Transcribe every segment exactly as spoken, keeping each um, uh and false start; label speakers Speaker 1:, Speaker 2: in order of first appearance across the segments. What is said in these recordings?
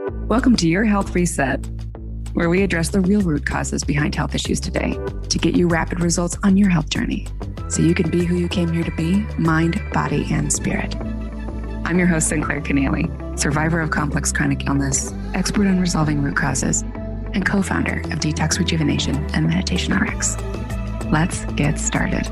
Speaker 1: Welcome to Your Health Reset, where we address the real root causes behind health issues today to get you rapid results on your health journey so you can be who you came here to be, mind, body, and spirit. I'm your host, Sinclair Keneally, survivor of complex chronic illness, expert on resolving root causes, and co-founder of Detox Rejuvenation and Meditation R X. Let's get started.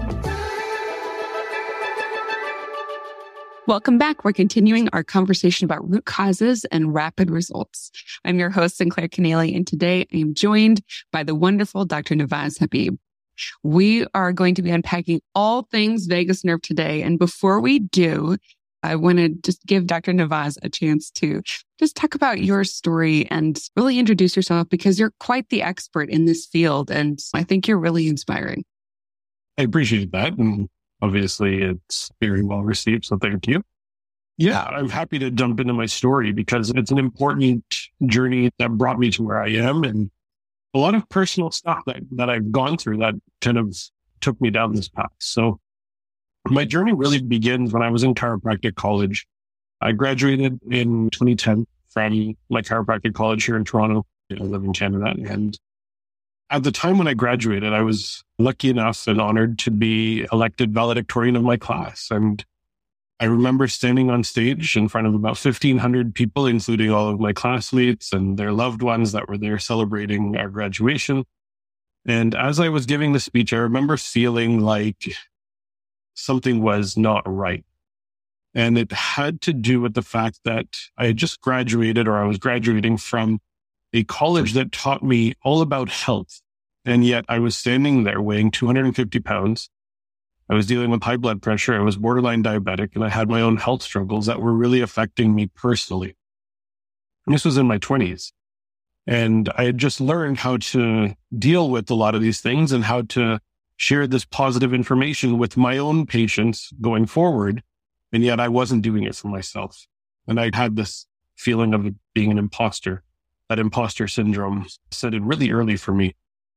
Speaker 2: Welcome back. We're continuing our conversation about root causes and rapid results. I'm your host, Sinclair Keneally, and today I am joined by the wonderful Doctor Navaz Habib. We are going to be unpacking all things vagus nerve today. And before we do, I want to just give Doctor Navaz a chance to just talk about your story and really introduce yourself because you're quite the expert in this field. And I think you're really inspiring.
Speaker 3: I appreciate that. And obviously, it's very well received, so thank you. Yeah, I'm happy to jump into my story because it's an important journey that brought me to where I am and a lot of personal stuff that, that I've gone through that kind of took me down this path. So my journey really begins when I was in chiropractic college. I graduated in twenty ten from my chiropractic college here in Toronto. I live in Canada. And at the time when I graduated, I was lucky enough and honored to be elected valedictorian of my class. And I remember standing on stage in front of about fifteen hundred people, including all of my classmates and their loved ones that were there celebrating our graduation. And as I was giving the speech, I remember feeling like something was not right. And it had to do with the fact that I had just graduated or I was graduating from a college that taught me all about health. And yet I was standing there weighing two hundred fifty pounds. I was dealing with high blood pressure. I was borderline diabetic and I had my own health struggles that were really affecting me personally. And this was in my twenties. And I had just learned how to deal with a lot of these things and how to share this positive information with my own patients going forward. And yet I wasn't doing it for myself. And I had this feeling of being an imposter. That imposter syndrome set in really early for me.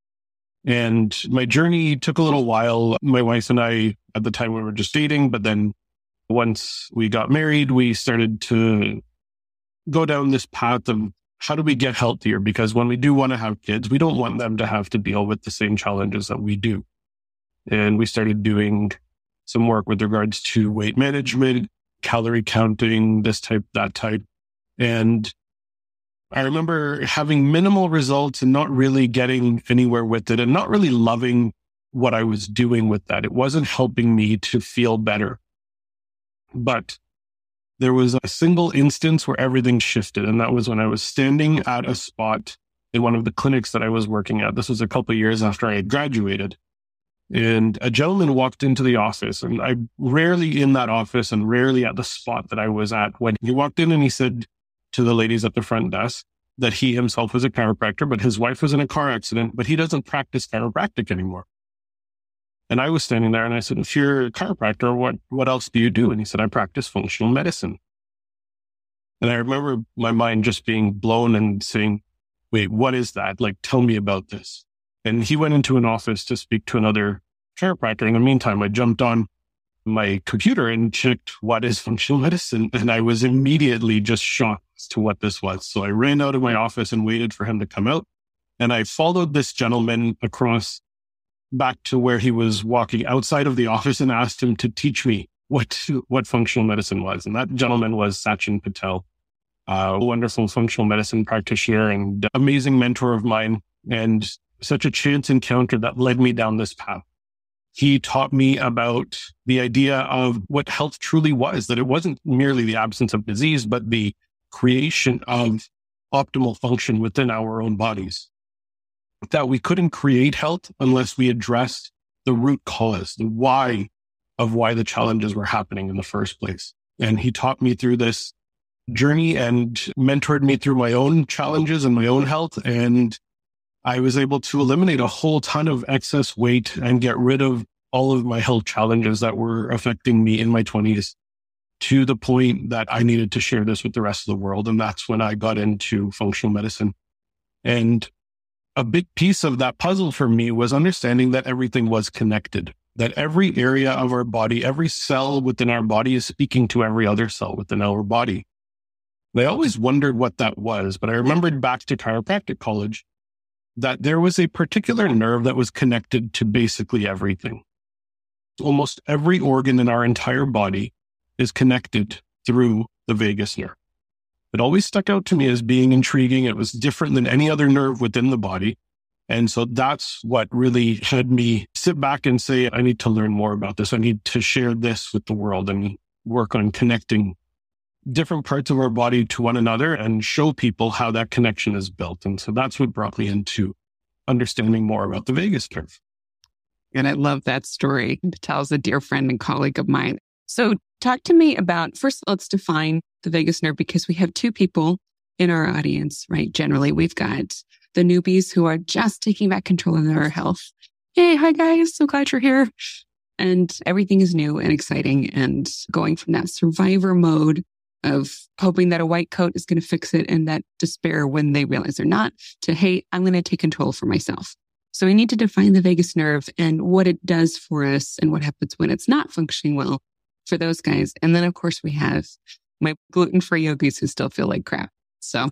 Speaker 3: And my journey took a little while. My wife and I, at the time, we were just dating. But then once we got married, we started to go down this path of how do we get healthier? Because when we do want to have kids, we don't want them to have to deal with the same challenges that we do. And we started doing some work with regards to weight management, calorie counting, this type, that type. And I remember having minimal results and not really getting anywhere with it and not really loving what I was doing with that. It wasn't helping me to feel better. But there was a single instance where everything shifted. And that was when I was standing at a spot in one of the clinics that I was working at. This was a couple of years after I had graduated. And a gentleman walked into the office, and I'm rarely in that office and rarely at the spot that I was at when he walked in and he said to the ladies at the front desk that he himself was a chiropractor, but his wife was in a car accident, but he doesn't practice chiropractic anymore. And I was standing there and I said, if you're a chiropractor, what, what else do you do? And he said, I practice functional medicine. And I remember my mind just being blown and saying, wait, what is that? Like, tell me about this. And he went into an office to speak to another chiropractor. In the meantime, I jumped on my computer and checked what is functional medicine. And I was immediately just shocked as to what this was. So I ran out of my office and waited for him to come out. And I followed this gentleman across back to where he was walking outside of the office and asked him to teach me what, what functional medicine was. And that gentleman was Sachin Patel, a wonderful functional medicine practitioner and amazing mentor of mine. And such a chance encounter that led me down this path. He taught me about the idea of what health truly was, that it wasn't merely the absence of disease, but the creation of optimal function within our own bodies. That we couldn't create health unless we addressed the root cause, the why of why the challenges were happening in the first place. And he taught me through this journey and mentored me through my own challenges and my own health. And I was able to eliminate a whole ton of excess weight and get rid of all of my health challenges that were affecting me in my twenties to the point that I needed to share this with the rest of the world. And that's when I got into functional medicine. And a big piece of that puzzle for me was understanding that everything was connected, that every area of our body, every cell within our body is speaking to every other cell within our body. And I always wondered what that was, but I remembered back to chiropractic college that there was a particular nerve that was connected to basically everything. Almost every organ in our entire body is connected through the vagus nerve. It always stuck out to me as being intriguing. It was different than any other nerve within the body. And so that's what really had me sit back and say, I need to learn more about this. I need to share this with the world and work on connecting different parts of our body to one another and show people how that connection is built. And so that's what brought me into understanding more about the vagus nerve.
Speaker 2: And I love that story. Patel's a dear friend and colleague of mine. So talk to me about, first, let's define the vagus nerve, because we have two people in our audience, right? Generally, we've got the newbies who are just taking back control of their health. Hey, hi guys, so glad you're here. And everything is new and exciting, and going from that survivor mode of hoping that a white coat is going to fix it and that despair when they realize they're not, to, hey, I'm going to take control for myself. So we need to define the vagus nerve and what it does for us and what happens when it's not functioning well for those guys. And then, of course, we have my gluten-free yogis who still feel like crap. So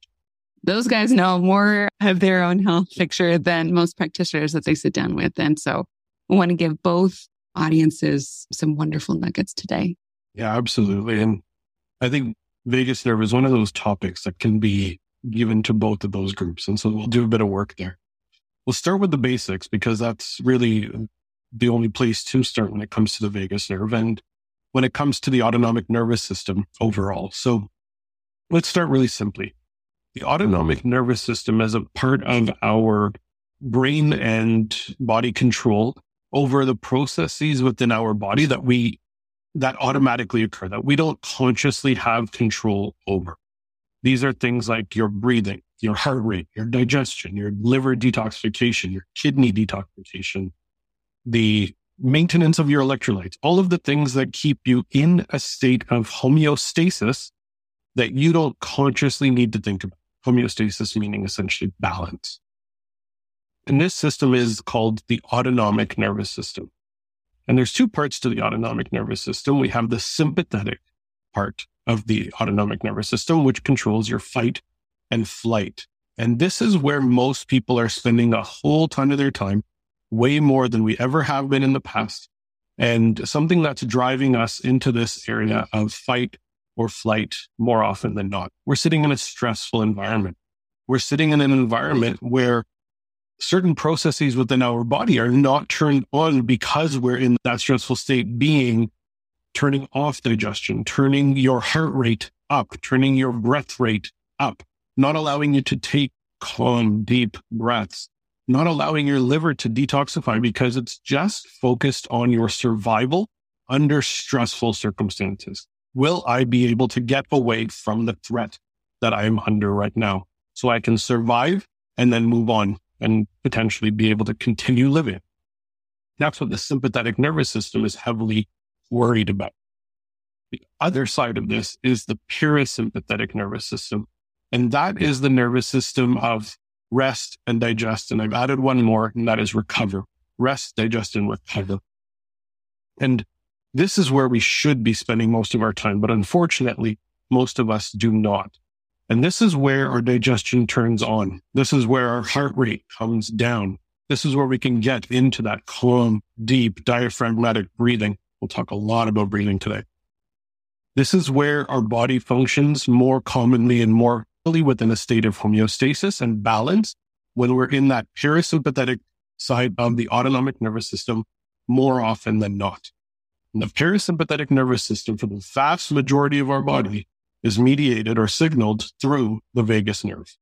Speaker 2: those guys know more of their own health picture than most practitioners that they sit down with. And so I want to give both audiences some wonderful nuggets today.
Speaker 3: Yeah, absolutely. And I think vagus nerve is one of those topics that can be given to both of those groups. And so we'll do a bit of work there. We'll start with the basics, because that's really the only place to start when it comes to the vagus nerve and when it comes to the autonomic nervous system overall. So let's start really simply. The autonomic nervous system is a part of our brain and body control over the processes within our body that we that automatically occur, that we don't consciously have control over. These are things like your breathing, your heart rate, your digestion, your liver detoxification, your kidney detoxification, the maintenance of your electrolytes, all of the things that keep you in a state of homeostasis that you don't consciously need to think about. Homeostasis meaning essentially balance. And this system is called the autonomic nervous system. And there's two parts to the autonomic nervous system. We have the sympathetic part of the autonomic nervous system, which controls your fight and flight. And this is where most people are spending a whole ton of their time, way more than we ever have been in the past. And something that's driving us into this area of fight or flight more often than not. We're sitting in a stressful environment. We're sitting in an environment where certain processes within our body are not turned on because we're in that stressful state, being turning off digestion, turning your heart rate up, turning your breath rate up, not allowing you to take calm, deep breaths, not allowing your liver to detoxify because it's just focused on your survival under stressful circumstances. Will I be able to get away from the threat that I am under right now so I can survive and then move on and potentially be able to continue living? That's what the sympathetic nervous system is heavily worried about. The other side of this is the parasympathetic nervous system. And that is the nervous system of rest and digest. And I've added one more, and that is recover. Rest, digest, and recover. And this is where we should be spending most of our time. But unfortunately, most of us do not. And this is where our digestion turns on. This is where our heart rate comes down. This is where we can get into that calm, deep, diaphragmatic breathing. We'll talk a lot about breathing today. This is where our body functions more commonly and more fully within a state of homeostasis and balance when we're in that parasympathetic side of the autonomic nervous system more often than not. And the parasympathetic nervous system, for the vast majority of our body, is mediated or signaled through the vagus nerve.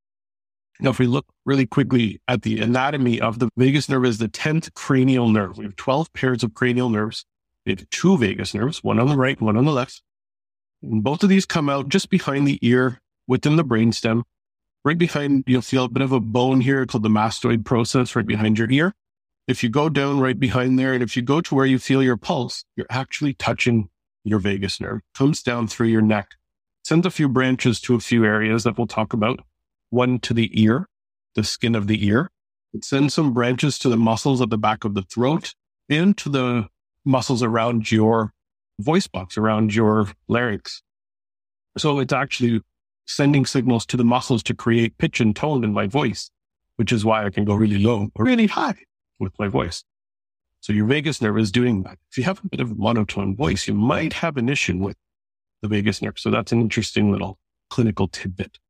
Speaker 3: Now, if we look really quickly at the anatomy of the vagus nerve, is the tenth cranial nerve. We have twelve pairs of cranial nerves. We have two vagus nerves, one on the right, one on the left. And both of these come out just behind the ear within the brainstem. Right behind, you'll feel a bit of a bone here called the mastoid process right behind your ear. If you go down right behind there, and if you go to where you feel your pulse, you're actually touching your vagus nerve. It comes down through your neck. Sends a few branches to a few areas that we'll talk about. One to the ear, the skin of the ear. It sends some branches to the muscles at the back of the throat and to the muscles around your voice box, around your larynx. So it's actually sending signals to the muscles to create pitch and tone in my voice, which is why I can go really low or really high with my voice. So your vagus nerve is doing that. If you have a bit of a monotone voice, you might have an issue with the vagus nerve. So that's an interesting little clinical tidbit.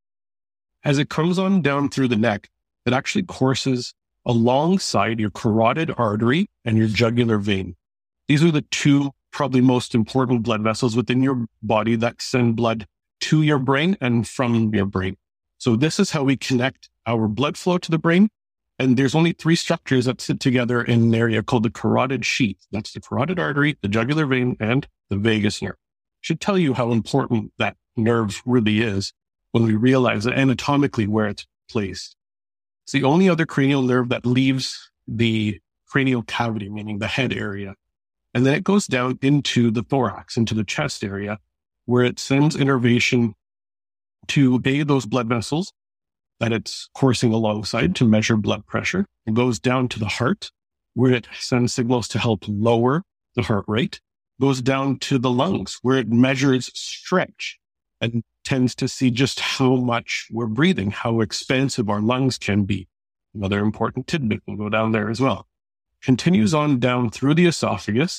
Speaker 3: As it comes on down through the neck, it actually courses alongside your carotid artery and your jugular vein. These are the two probably most important blood vessels within your body that send blood to your brain and from your brain. So this is how we connect our blood flow to the brain. And there's only three structures that sit together in an area called the carotid sheath. That's the carotid artery, the jugular vein, and the vagus nerve. Should tell you how important that nerve really is when we realize anatomically where it's placed. It's the only other cranial nerve that leaves the cranial cavity, meaning the head area. And then it goes down into the thorax, into the chest area, where it sends innervation to bathe those blood vessels that it's coursing alongside to measure blood pressure. It goes down to the heart, where it sends signals to help lower the heart rate. It goes down to the lungs, where it measures stretch and tends to see just how much we're breathing, how expansive our lungs can be. Another important tidbit will go down there as well. Continues on down through the esophagus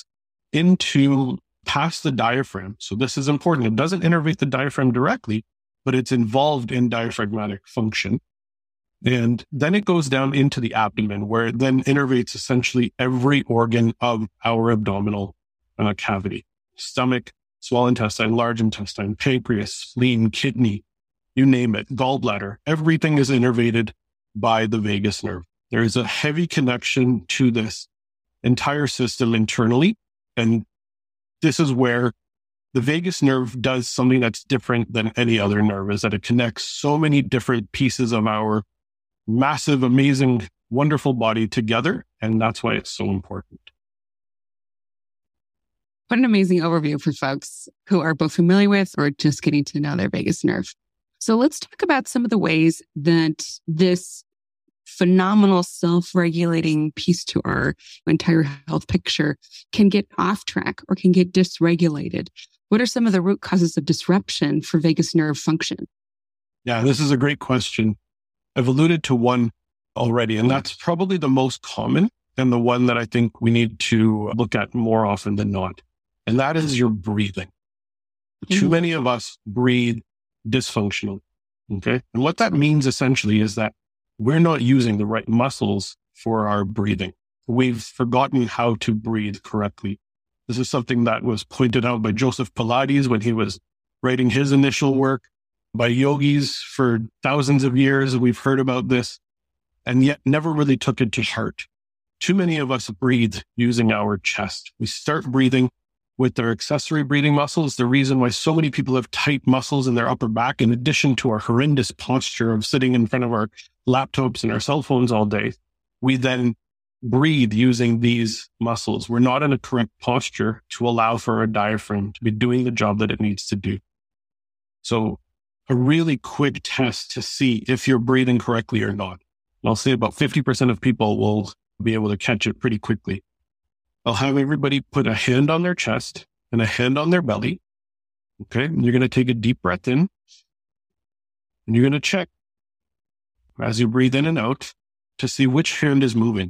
Speaker 3: into past the diaphragm. So this is important. It doesn't innervate the diaphragm directly, but it's involved in diaphragmatic function. And then it goes down into the abdomen, where it then innervates essentially every organ of our abdominal uh, cavity. Stomach, small intestine, large intestine, pancreas, spleen, kidney, you name it, gallbladder. Everything is innervated by the vagus nerve. There is a heavy connection to this entire system internally. And this is where the vagus nerve does something that's different than any other nerve, is that it connects so many different pieces of our massive, amazing, wonderful body together. And that's why it's so important.
Speaker 2: What an amazing overview for folks who are both familiar with or just getting to know their vagus nerve. So let's talk about some of the ways that this phenomenal self-regulating piece to our entire health picture can get off track or can get dysregulated. What are some of the root causes of disruption for vagus nerve function?
Speaker 3: Yeah, this is a great question. I've alluded to one already, and that's probably the most common and the one that I think we need to look at more often than not. And that is your breathing. Mm-hmm. Too many of us breathe dysfunctionally. Okay. And what that means essentially is that we're not using the right muscles for our breathing. We've forgotten how to breathe correctly. This is something that was pointed out by Joseph Pilates when he was writing his initial work, by yogis for thousands of years. We've heard about this and yet never really took it to heart. Too many of us breathe using our chest. We start breathing with their accessory breathing muscles. The reason why so many people have tight muscles in their upper back, in addition to our horrendous posture of sitting in front of our laptops and our cell phones all day, we then breathe using these muscles. We're not in a correct posture to allow for our diaphragm to be doing the job that it needs to do. So a really quick test to see if you're breathing correctly or not. And I'll say about fifty percent of people will be able to catch it pretty quickly. I'll have everybody put a hand on their chest and a hand on their belly. Okay. And you're going to take a deep breath in and you're going to check as you breathe in and out to see which hand is moving.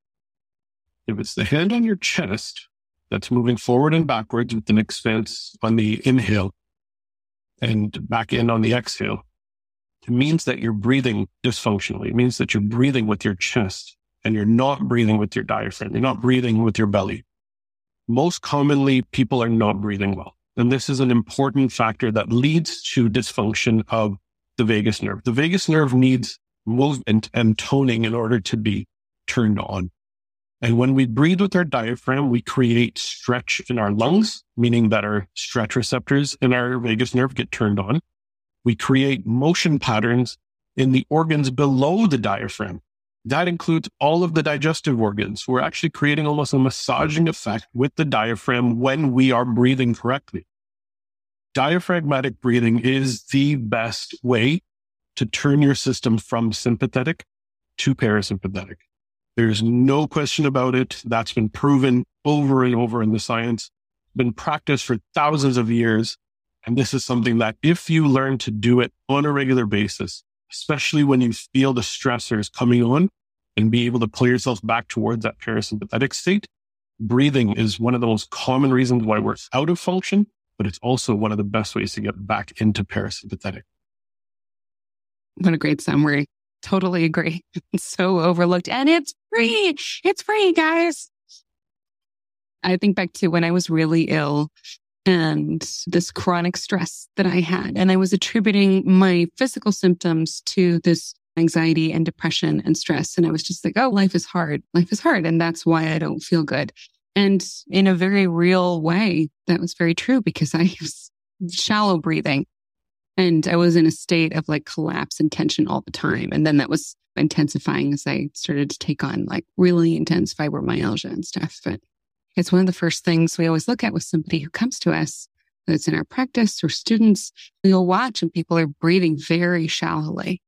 Speaker 3: If it's the hand on your chest that's moving forward and backwards with an expanse on the inhale and back in on the exhale, it means that you're breathing dysfunctionally. It means that you're breathing with your chest and you're not breathing with your diaphragm. You're not breathing with your belly. Most commonly, people are not breathing well. And this is an important factor that leads to dysfunction of the vagus nerve. The vagus nerve needs movement and toning in order to be turned on. And when we breathe with our diaphragm, we create stretch in our lungs, meaning that our stretch receptors in our vagus nerve get turned on. We create motion patterns in the organs below the diaphragm. That includes all of the digestive organs. We're actually creating almost a massaging effect with the diaphragm when we are breathing correctly. Diaphragmatic breathing is the best way to turn your system from sympathetic to parasympathetic. There's no question about it. That's been proven over and over in the science, been practiced for thousands of years. And this is something that if you learn to do it on a regular basis, especially when you feel the stressors coming on and be able to pull yourself back towards that parasympathetic state, breathing is one of the most common reasons why we're out of function, but it's also one of the best ways to get back into parasympathetic.
Speaker 2: What a great summary. Totally agree. It's so overlooked and it's free. It's free, guys. I think back to when I was really ill and this chronic stress that I had, and I was attributing my physical symptoms to this anxiety and depression and stress. And I was just like, oh, life is hard. Life is hard. And that's why I don't feel good. And in a very real way, that was very true because I was shallow breathing and I was in a state of like collapse and tension all the time. And then that was intensifying as I started to take on like really intense fibromyalgia and stuff. But it's one of the first things we always look at with somebody who comes to us, whether it's in our practice or students. You'll watch and people are breathing very shallowly.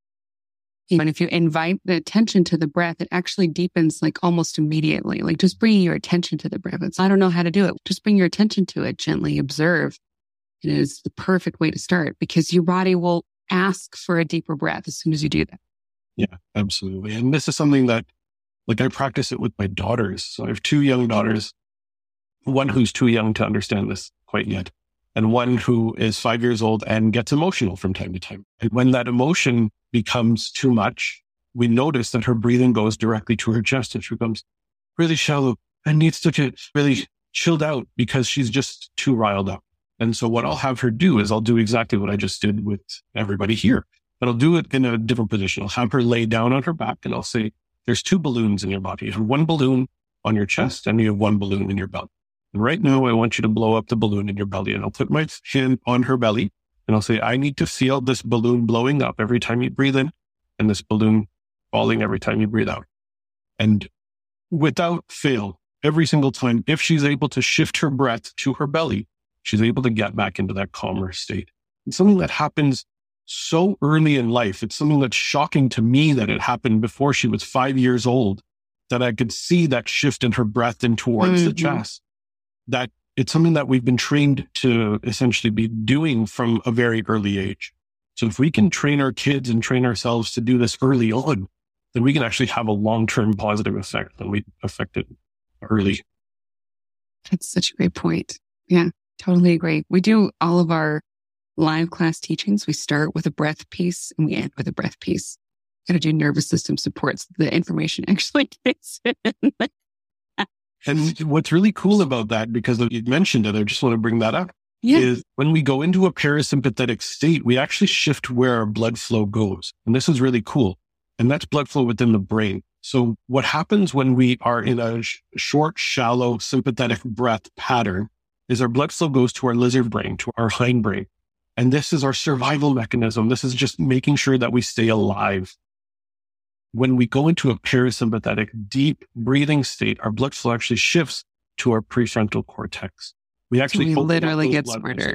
Speaker 2: And if you invite the attention to the breath, it actually deepens like almost immediately. Like just bringing your attention to the breath. It's, I don't know how to do it. Just bring your attention to it, gently observe. It is the perfect way to start because your body will ask for a deeper breath as soon as you do that.
Speaker 3: Yeah, absolutely. And this is something that like I practice it with my daughters. So I have two young daughters, one who's too young to understand this quite yet, and one who is five years old and gets emotional from time to time. And when that emotion becomes too much, we notice that her breathing goes directly to her chest and she becomes really shallow and needs to get really chilled out because she's just too riled up. And so what I'll have her do is I'll do exactly what I just did with everybody here, but I'll do it in a different position. I'll have her lay down on her back and I'll say, there's two balloons in your body. You have one balloon on your chest and you have one balloon in your belly. And right now I want you to blow up the balloon in your belly. And I'll put my hand on her belly and I'll say, I need to feel this balloon blowing up every time you breathe in and this balloon falling every time you breathe out. And without fail, every single time, if she's able to shift her breath to her belly, she's able to get back into that calmer state. It's something that happens so early in life. It's something that's shocking to me that it happened before she was five years old, that I could see that shift in her breath in towards mm-hmm. the chest, that it's something that we've been trained to essentially be doing from a very early age. So if we can train our kids and train ourselves to do this early on, then we can actually have a long-term positive effect when we affect it early.
Speaker 2: That's such a great point. Yeah, totally agree. We do all of our live class teachings. We start with a breath piece and we end with a breath piece. Got to do nervous system supports. The information actually gets in.
Speaker 3: And what's really cool about that, because you mentioned it, I just want to bring that up,
Speaker 2: yeah.
Speaker 3: is when we go into a parasympathetic state, we actually shift where our blood flow goes. And this is really cool. And that's blood flow within the brain. So what happens when we are in a sh- short, shallow, sympathetic breath pattern is our blood flow goes to our lizard brain, to our hindbrain. And this is our survival mechanism. This is just making sure that we stay alive. When we go into a parasympathetic, deep breathing state, our blood flow actually shifts to our prefrontal cortex. We actually
Speaker 2: so we literally get smarter.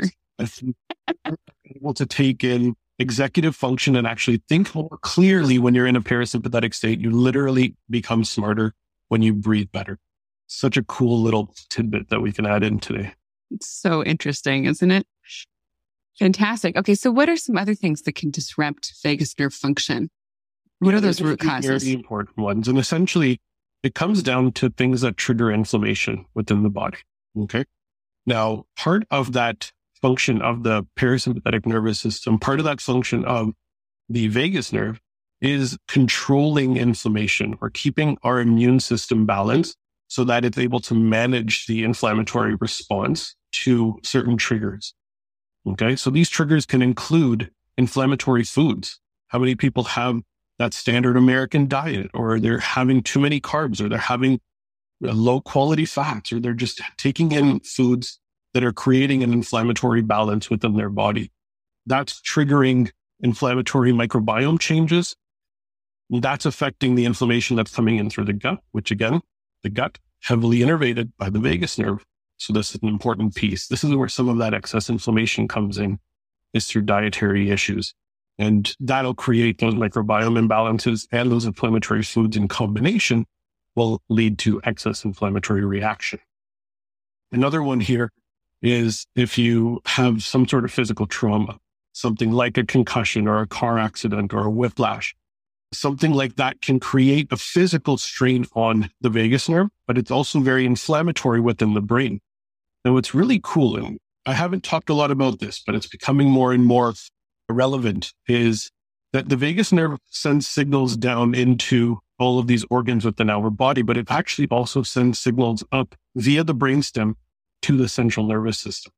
Speaker 3: Able to take in executive function and actually think more clearly when you're in a parasympathetic state. You literally become smarter when you breathe better. Such a cool little tidbit that we can add in today.
Speaker 2: It's so interesting, isn't it? Fantastic. Okay, so what are some other things that can disrupt vagus nerve function? What yeah, are those root causes?
Speaker 3: Very important ones. And essentially, it comes down to things that trigger inflammation within the body. Okay. Now, part of that function of the parasympathetic nervous system, part of that function of the vagus nerve is controlling inflammation or keeping our immune system balanced so that it's able to manage the inflammatory response to certain triggers. Okay. So these triggers can include inflammatory foods. How many people have that standard American diet, or they're having too many carbs, or they're having low quality fats, or they're just taking in foods that are creating an inflammatory balance within their body? That's triggering inflammatory microbiome changes. That's affecting the inflammation that's coming in through the gut, which again, the gut heavily innervated by the vagus nerve. So this is an important piece. This is where some of that excess inflammation comes in, is through dietary issues. And that'll create those microbiome imbalances, and those inflammatory foods in combination will lead to excess inflammatory reaction. Another one here is if you have some sort of physical trauma, something like a concussion or a car accident or a whiplash, something like that can create a physical strain on the vagus nerve, but it's also very inflammatory within the brain. Now, what's really cool, and I haven't talked a lot about this, but it's becoming more and more relevant, is that the vagus nerve sends signals down into all of these organs within our body, but it actually also sends signals up via the brainstem to the central nervous system.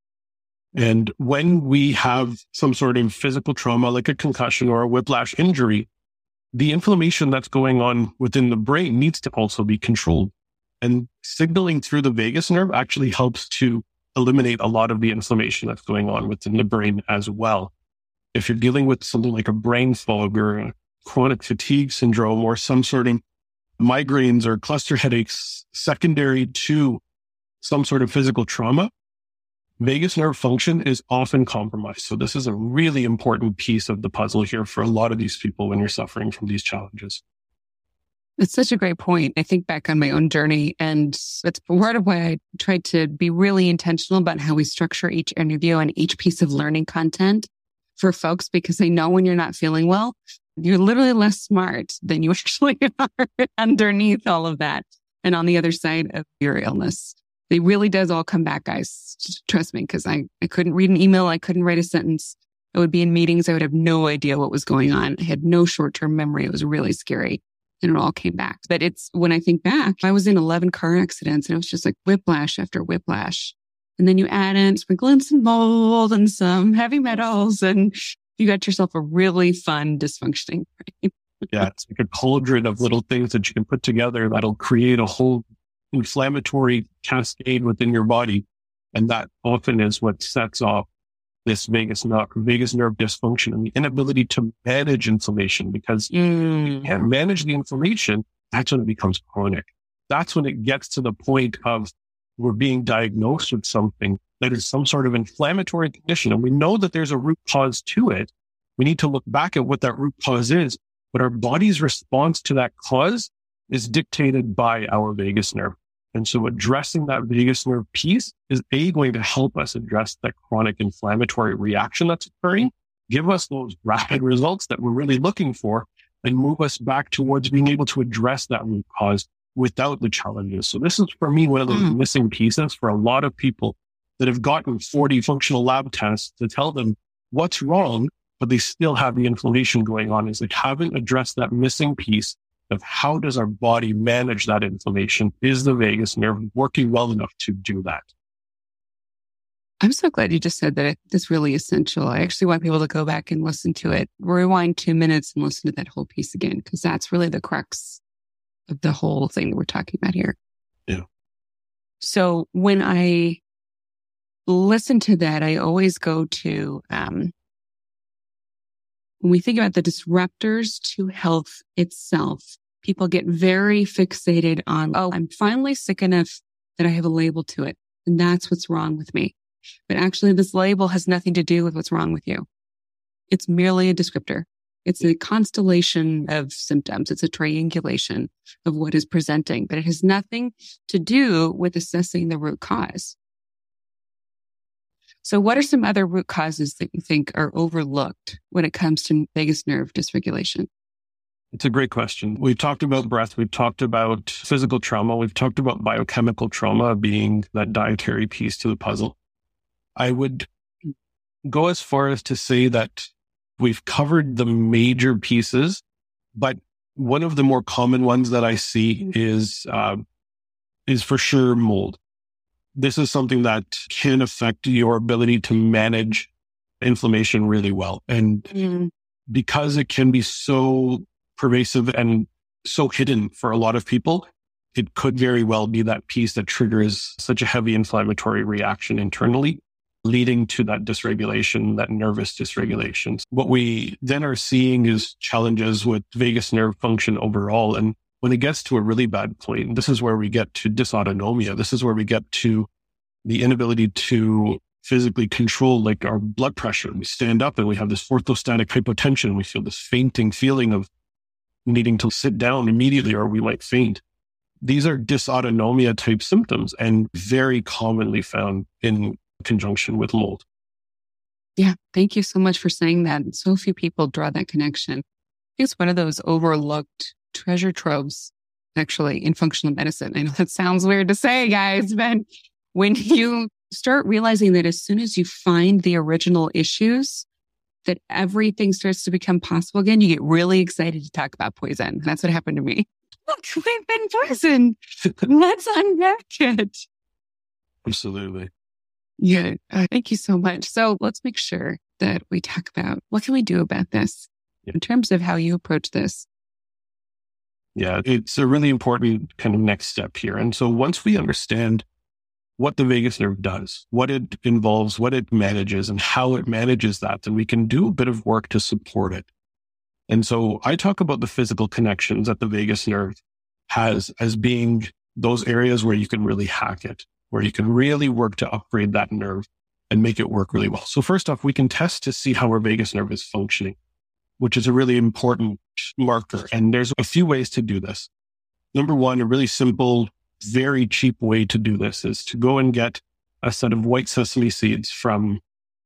Speaker 3: And when we have some sort of physical trauma, like a concussion or a whiplash injury, the inflammation that's going on within the brain needs to also be controlled. And signaling through the vagus nerve actually helps to eliminate a lot of the inflammation that's going on within the brain as well. If you're dealing with something like a brain fog or a chronic fatigue syndrome or some sort of migraines or cluster headaches secondary to some sort of physical trauma, vagus nerve function is often compromised. So this is a really important piece of the puzzle here for a lot of these people when you're suffering from these challenges.
Speaker 2: It's such a great point. I think back on my own journey, and it's part of why I tried to be really intentional about how we structure each interview and each piece of learning content for folks, because I know when you're not feeling well, you're literally less smart than you actually are underneath all of that and on the other side of your illness. It really does all come back, guys. Just trust me, because I, I couldn't read an email. I couldn't write a sentence. I would be in meetings. I would have no idea what was going on. I had no short-term memory. It was really scary. And it all came back. But it's when I think back, I was in eleven car accidents and it was just like whiplash after whiplash. And then you add in sprinkle in some mold and some heavy metals and you got yourself a really fun dysfunctioning brain.
Speaker 3: Yeah, it's like a cauldron of little things that you can put together that'll create a whole inflammatory cascade within your body. And that often is what sets off this vagus nerve, vagus nerve dysfunction and the inability to manage inflammation, because mm. if you can't manage the inflammation, that's when it becomes chronic. That's when it gets to the point of we're being diagnosed with something that is some sort of inflammatory condition. And we know that there's a root cause to it. We need to look back at what that root cause is, but our body's response to that cause is dictated by our vagus nerve. And so addressing that vagus nerve piece is A, going to help us address that chronic inflammatory reaction that's occurring, give us those rapid results that we're really looking for, and move us back towards being able to address that root cause without the challenges. So this is, for me, one of those mm. missing pieces for a lot of people that have gotten forty functional lab tests to tell them what's wrong, but they still have the inflammation going on, is they haven't addressed that missing piece of how does our body manage that inflammation? Is the vagus nerve working well enough to do that?
Speaker 2: I'm so glad you just said that. It's really essential. I actually want people to go back and listen to it. Rewind two minutes and listen to that whole piece again, because that's really the crux of the whole thing that we're talking about here.
Speaker 3: Yeah.
Speaker 2: So when I listen to that, I always go to, um, when we think about the disruptors to health itself, people get very fixated on, oh, I'm finally sick enough that I have a label to it. And that's what's wrong with me. But actually, this label has nothing to do with what's wrong with you. It's merely a descriptor. It's a constellation of symptoms. It's a triangulation of what is presenting, but it has nothing to do with assessing the root cause. So what are some other root causes that you think are overlooked when it comes to vagus nerve dysregulation?
Speaker 3: It's a great question. We've talked about breath. We've talked about physical trauma. We've talked about biochemical trauma being that dietary piece to the puzzle. I would go as far as to say that we've covered the major pieces, but one of the more common ones that I see is, uh, is for sure mold. This is something that can affect your ability to manage inflammation really well. And mm. because it can be so pervasive and so hidden for a lot of people, it could very well be that piece that triggers such a heavy inflammatory reaction internally, leading to that dysregulation, that nervous dysregulation. What we then are seeing is challenges with vagus nerve function overall. And when it gets to a really bad point, this is where we get to dysautonomia. This is where we get to the inability to physically control like our blood pressure. We stand up and we have this orthostatic hypotension. We feel this fainting feeling of needing to sit down immediately or we might faint. These are dysautonomia type symptoms and very commonly found in conjunction with mold.
Speaker 2: Yeah. Thank you so much for saying that. So few people draw that connection. It's one of those overlooked treasure troves, actually, in functional medicine. I know that sounds weird to say, guys, but when you start realizing that as soon as you find the original issues, that everything starts to become possible again, you get really excited to talk about poison. That's what happened to me. Look, we've been poisoned. Let's unpack it.
Speaker 3: Absolutely.
Speaker 2: Yeah. Uh, thank you so much. So let's make sure that we talk about what can we do about this yeah. in terms of how you approach this.
Speaker 3: Yeah, it's a really important kind of next step here. And so once we understand what the vagus nerve does, what it involves, what it manages, and how it manages that, then we can do a bit of work to support it. And so I talk about the physical connections that the vagus nerve has as being those areas where you can really hack it, where you can really work to upgrade that nerve and make it work really well. So first off, we can test to see how our vagus nerve is functioning, which is a really important marker. And there's a few ways to do this. Number one, a really simple, very cheap way to do this is to go and get a set of white sesame seeds from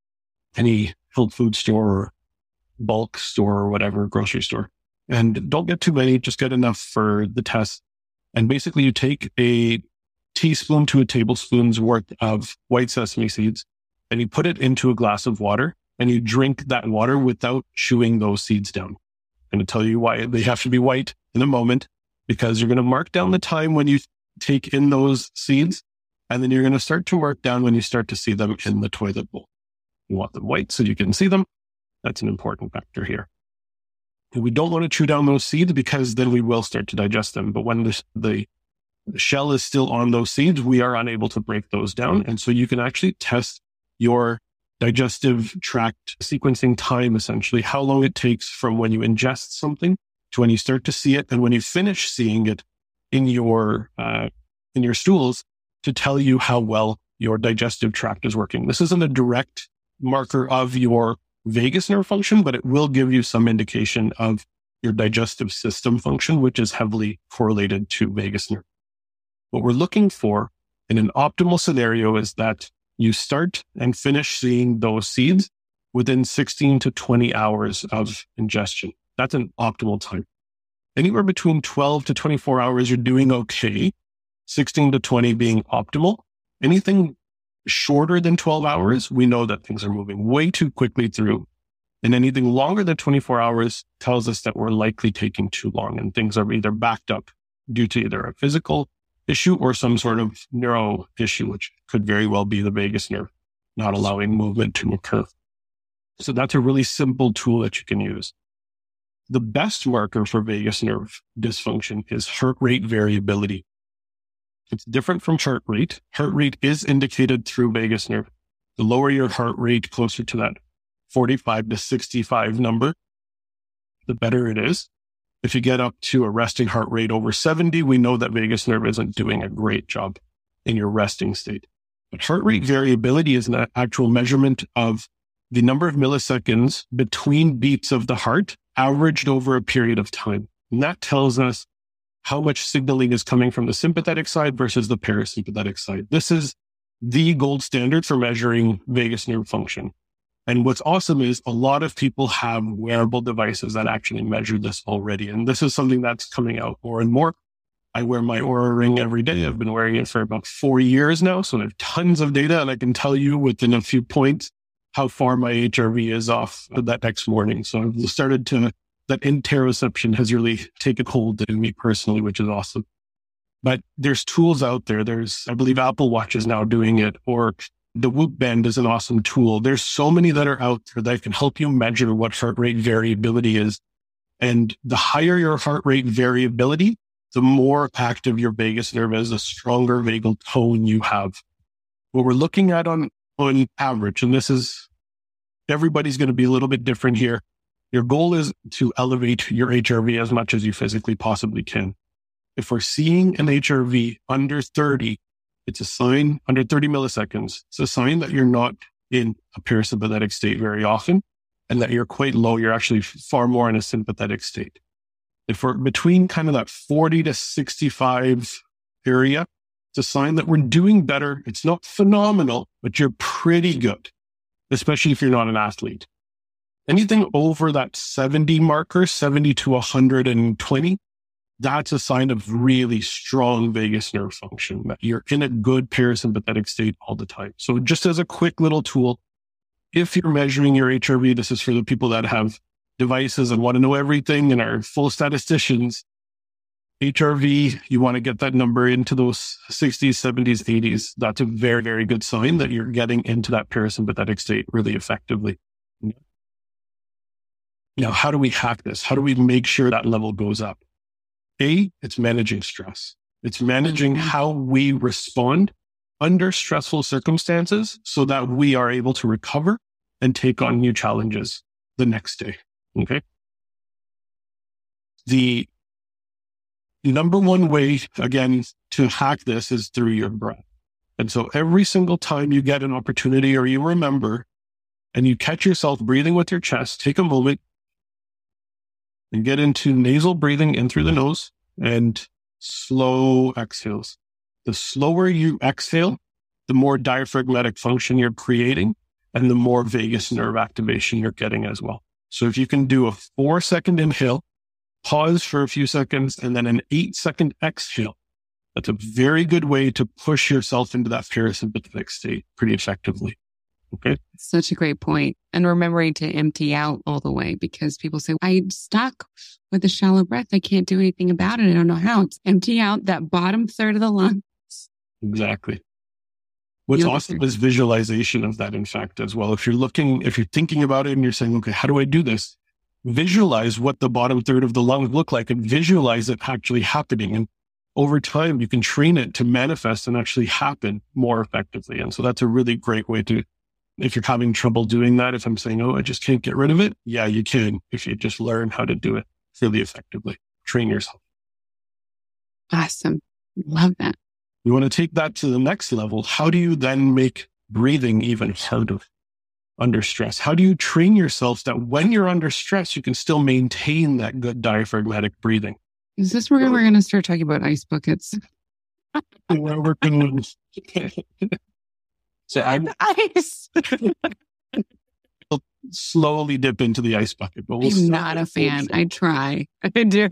Speaker 3: any health food store or bulk store or whatever, grocery store. And don't get too many, just get enough for the test. And basically you take a teaspoon to a tablespoon's worth of white sesame seeds and you put it into a glass of water and you drink that water without chewing those seeds down. I'm going to tell you why they have to be white in a moment, because you're going to mark down the time when you take in those seeds, and then you're going to start to mark down when you start to see them in the toilet bowl. You want them white so you can see them. That's an important factor here. And we don't want to chew down those seeds because then we will start to digest them. But when the, the shell is still on those seeds, we are unable to break those down. And so you can actually test your digestive tract sequencing time, essentially, how long it takes from when you ingest something to when you start to see it and when you finish seeing it in your uh, in your stools, to tell you how well your digestive tract is working. This isn't a direct marker of your vagus nerve function, but it will give you some indication of your digestive system function, which is heavily correlated to vagus nerve. What we're looking for in an optimal scenario is that you start and finish seeing those seeds within sixteen to twenty hours of ingestion. That's an optimal time. Anywhere between twelve to twenty-four hours, you're doing okay. sixteen to twenty being optimal. Anything shorter than twelve hours, we know that things are moving way too quickly through. And anything longer than twenty-four hours tells us that we're likely taking too long and things are either backed up due to either a physical issue or some sort of neuro issue, which could very well be the vagus nerve not allowing movement to occur. So that's a really simple tool that you can use. The best marker for vagus nerve dysfunction is heart rate variability. It's different from heart rate. Heart rate is indicated through vagus nerve. The lower your heart rate, closer to that forty-five to sixty-five number, the better it is. If you get up to a resting heart rate over seventy, we know that vagus nerve isn't doing a great job in your resting state. But heart rate variability is an actual measurement of the number of milliseconds between beats of the heart averaged over a period of time. And that tells us how much signaling is coming from the sympathetic side versus the parasympathetic side. This is the gold standard for measuring vagus nerve function. And what's awesome is a lot of people have wearable devices that actually measure this already. And this is something that's coming out more and more. I wear my Oura Ring every day. I've been wearing it for about four years now. So I have tons of data and I can tell you within a few points how far my H R V is off that next morning. So I've started to, that interoception has really taken hold in me personally, which is awesome. But there's tools out there. There's, I believe Apple Watch is now doing it, or the Whoop Band is an awesome tool. There's so many that are out there that can help you measure what heart rate variability is. And the higher your heart rate variability, the more active your vagus nerve is, the stronger vagal tone you have. What we're looking at on, on average, and this is, everybody's going to be a little bit different here. Your goal is to elevate your H R V as much as you physically possibly can. If we're seeing an H R V under thirty, it's a sign, under thirty milliseconds, it's a sign that you're not in a parasympathetic state very often and that you're quite low. You're actually far more in a sympathetic state. If we're between kind of that forty to sixty-five area, It's a sign that we're doing better. It's not phenomenal, but you're pretty good, especially if you're not an athlete. Anything over that seventy marker, seventy to one hundred twenty, that's a sign of really strong vagus nerve function, that you're in a good parasympathetic state all the time. So just as a quick little tool, if you're measuring your H R V, this is for the people that have devices and want to know everything and are full statisticians. H R V, you want to get that number into those sixties, seventies, eighties. That's a very, very good sign that you're getting into that parasympathetic state really effectively. Now, how do we hack this? How do we make sure that level goes up? A, it's managing stress. It's managing how we respond under stressful circumstances so that we are able to recover and take on new challenges the next day. Okay. The number one way, again, to hack this is through your breath. And so every single time you get an opportunity or you remember and you catch yourself breathing with your chest, take a moment and get into nasal breathing in through the nose and slow exhales. The slower you exhale, the more diaphragmatic function you're creating and the more vagus nerve activation you're getting as well. So if you can do a four second inhale, pause for a few seconds, and then an eight second exhale, that's a very good way to push yourself into that parasympathetic state pretty effectively. Okay.
Speaker 2: Such a great point. And remembering to empty out all the way, because people say, I'm stuck with a shallow breath. I can't do anything about it. I don't know how. It's empty out that bottom third of the lungs.
Speaker 3: Exactly. What's You'll awesome is visualization of that, in fact, as well. If you're looking, if you're thinking about it and you're saying, okay, how do I do this? Visualize what the bottom third of the lungs look like and visualize it actually happening. And over time, you can train it to manifest and actually happen more effectively. And so that's a really great way to, if you're having trouble doing that, if I'm saying, oh, I just can't get rid of it. Yeah, you can, if you just learn how to do it really effectively. Train yourself.
Speaker 2: Awesome. Love that.
Speaker 3: You want to take that to the next level. How do you then make breathing even harder under stress? How do you train yourself that when you're under stress, you can still maintain that good diaphragmatic breathing?
Speaker 2: Is this where we're going to start talking about ice buckets?
Speaker 3: Where we're going. So I'm
Speaker 2: ice.
Speaker 3: We'll slowly dip into the ice bucket, but we'll
Speaker 2: I'm not a fan. I try. I do.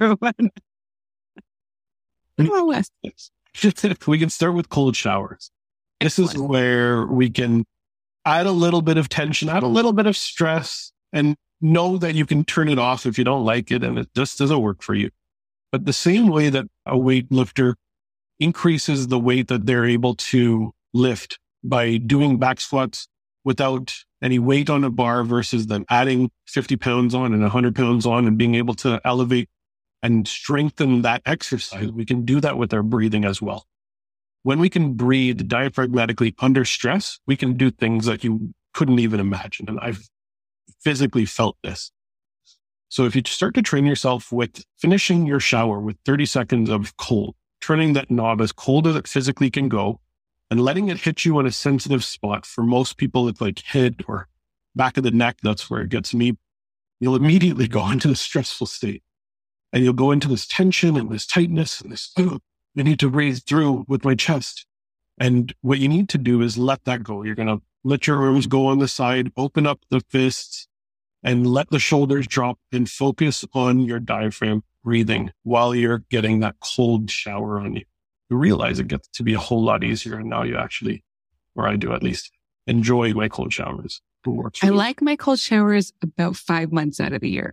Speaker 2: Oh,
Speaker 3: we can start with cold showers. This is where we can add a little bit of tension, add a little bit of stress, and know that you can turn it off if you don't like it and it just doesn't work for you. But the same way that a weightlifter increases the weight that they're able to lift by doing back squats without any weight on a bar versus them adding fifty pounds on and one hundred pounds on and being able to elevate and strengthen that exercise, we can do that with our breathing as well. When we can breathe diaphragmatically under stress, we can do things that you couldn't even imagine. And I've physically felt this. So if you start to train yourself with finishing your shower with thirty seconds of cold, turning that knob as cold as it physically can go, and letting it hit you on a sensitive spot. For most people, it's like head or back of the neck. That's where it gets me. You'll immediately go into the stressful state. And you'll go into this tension and this tightness and this, oh, I need to breathe through with my chest. And what you need to do is let that go. You're going to let your arms go on the side, open up the fists, and let the shoulders drop and focus on your diaphragm breathing while you're getting that cold shower on you. You realize it gets to be a whole lot easier. And now you actually, or I do at least, enjoy my cold showers.
Speaker 2: I like my cold showers about five months out of the year.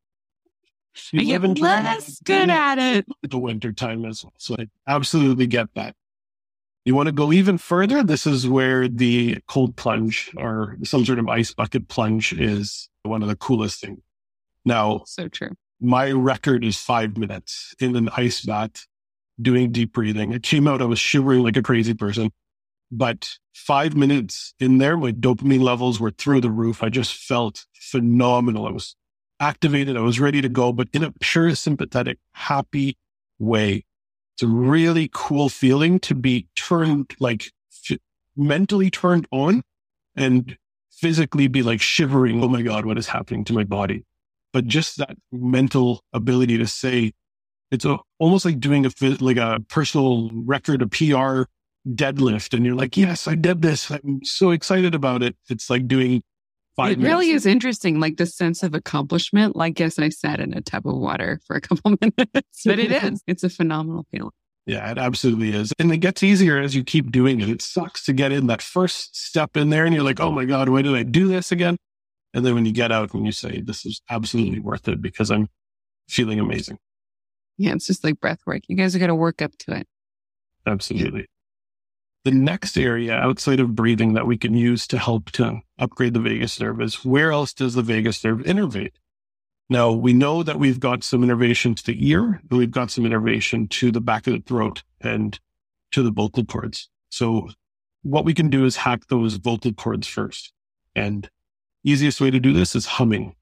Speaker 2: I get less good at it.
Speaker 3: The winter time as well. So I absolutely get that. You want to go even further? This is where the cold plunge or some sort of ice bucket plunge is one of the coolest things. Now,
Speaker 2: so true.
Speaker 3: My record is five minutes in an ice bath doing deep breathing. It came out, I was shivering like a crazy person, but five minutes in there, my dopamine levels were through the roof. I just felt phenomenal. I was activated. I was ready to go, but in a parasympathetic, happy way. It's a really cool feeling to be turned, like f- mentally turned on and physically be like shivering. Oh my God, what is happening to my body? But just that mental ability to say, It's a, almost like doing a like a personal record, a P R deadlift. And you're like, yes, I did this. I'm so excited about it. It's like doing five
Speaker 2: It
Speaker 3: minutes.
Speaker 2: really is interesting, like the sense of accomplishment. Like, yes, I sat in a tub of water for a couple minutes, but it is. It's a phenomenal feeling.
Speaker 3: Yeah, it absolutely is. And it gets easier as you keep doing it. It sucks to get in that first step in there and you're like, oh my God, why did I do this again? And then when you get out and you say, this is absolutely worth it because I'm feeling amazing.
Speaker 2: Yeah, it's just like breath work. You guys are going to work up to it.
Speaker 3: Absolutely. The next area outside of breathing that we can use to help to upgrade the vagus nerve is where else does the vagus nerve innervate? Now, we know that we've got some innervation to the ear and we've got some innervation to the back of the throat and to the vocal cords. So what we can do is hack those vocal cords first. And easiest way to do this is humming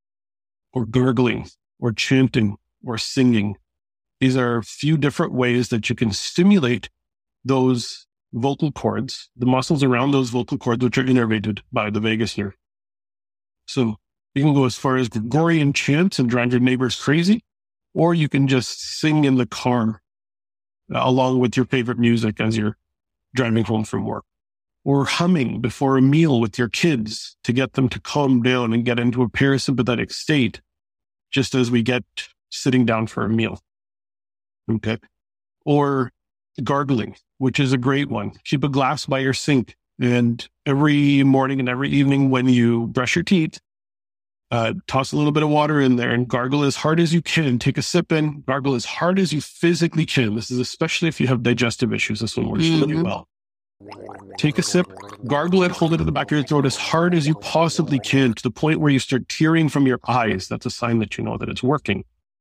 Speaker 3: or gargling or chanting or singing. These are a few different ways that you can stimulate those vocal cords, the muscles around those vocal cords, which are innervated by the vagus nerve. So you can go as far as Gregorian chants and drive your neighbors crazy, or you can just sing in the car uh, along with your favorite music as you're driving home from work, or humming before a meal with your kids to get them to calm down and get into a parasympathetic state, just as we get sitting down for a meal. Okay. Or gargling, which is a great one. Keep a glass by your sink. And every morning and every evening when you brush your teeth, uh, toss a little bit of water in there and gargle as hard as you can. Take a sip in, gargle as hard as you physically can. This is especially if you have digestive issues. This one works mm-hmm. really well. Take a sip, gargle it, hold it at the back of your throat as hard as you possibly can to the point where you start tearing from your eyes. That's a sign that you know that it's working.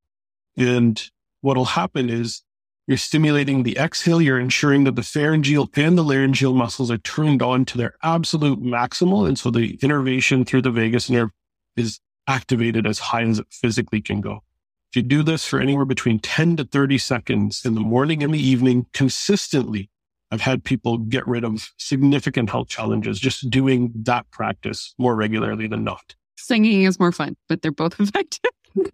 Speaker 3: And what'll happen is you're stimulating the exhale. You're ensuring that the pharyngeal and the laryngeal muscles are turned on to their absolute maximal. And so the innervation through the vagus nerve is activated as high as it physically can go. If you do this for anywhere between ten to thirty seconds in the morning and the evening consistently, I've had people get rid of significant health challenges just doing that practice more regularly than not.
Speaker 2: Singing is more fun, but they're both effective.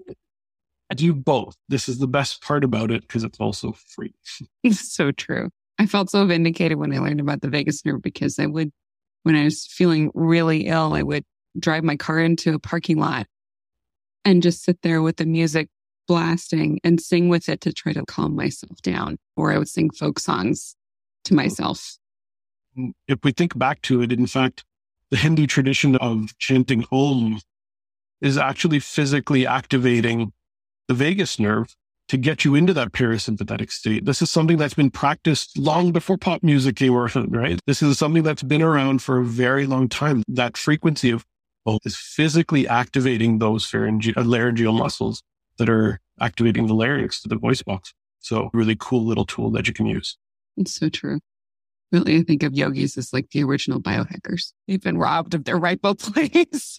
Speaker 3: Do both. This is the best part about it because it's also free.
Speaker 2: It's so true. I felt so vindicated when I learned about the vagus nerve because I would, when I was feeling really ill, I would drive my car into a parking lot and just sit there with the music blasting and sing with it to try to calm myself down. Or I would sing folk songs to myself.
Speaker 3: If we think back to it, in fact, the Hindu tradition of chanting Om is actually physically activating the vagus nerve to get you into that parasympathetic state. This is something that's been practiced long before pop music came around, right? This is something that's been around for a very long time. That frequency of Om is physically activating those pharynge- laryngeal muscles that are activating the larynx, the voice box. So really cool little tool that you can use.
Speaker 2: It's so true. Really, I think of yogis as like the original biohackers. They've been robbed of their rightful place.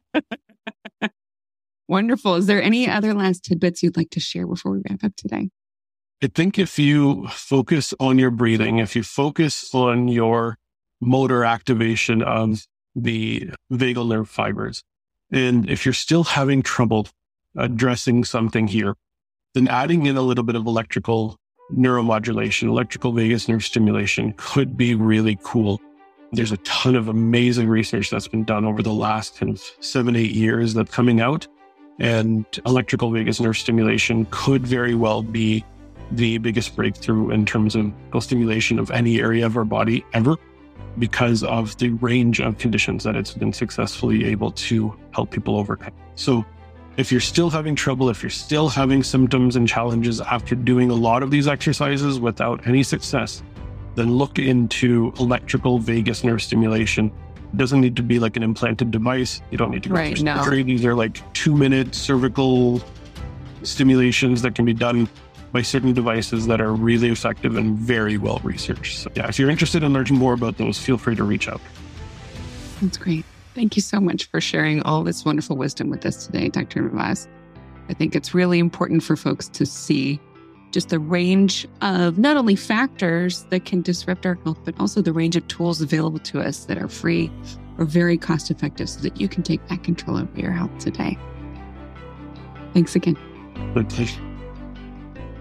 Speaker 2: Wonderful. Is there any other last tidbits you'd like to share before we wrap up today?
Speaker 3: I think if you focus on your breathing, if you focus on your motor activation of the vagal nerve fibers, and if you're still having trouble addressing something here, then adding in a little bit of electrical neuromodulation, electrical vagus nerve stimulation could be really cool. There's a ton of amazing research that's been done over the last kind of seven, eight years that's coming out. And electrical vagus nerve stimulation could very well be the biggest breakthrough in terms of stimulation of any area of our body ever, because of the range of conditions that it's been successfully able to help people overcome. So if you're still having trouble, if you're still having symptoms and challenges after doing a lot of these exercises without any success, then look into electrical vagus nerve stimulation. It doesn't need to be like an implanted device. You don't need to go
Speaker 2: right,
Speaker 3: through
Speaker 2: no.
Speaker 3: surgery. These are like two-minute cervical stimulations that can be done by certain devices that are really effective and very well researched. So yeah, if you're interested in learning more about those, feel free to reach out.
Speaker 2: That's great. Thank you so much for sharing all this wonderful wisdom with us today, Doctor Navaz. I think it's really important for folks to see just the range of not only factors that can disrupt our health, but also the range of tools available to us that are free or very cost effective so that you can take back control over your health today. Thanks again.
Speaker 3: Okay.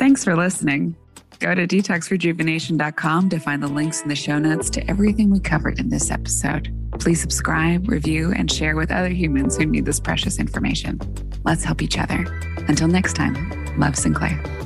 Speaker 1: Thanks for listening. Go to detox rejuvenation dot com to find the links in the show notes to everything we covered in this episode. Please subscribe, review, and share with other humans who need this precious information. Let's help each other. Until next time, love, Sinclair.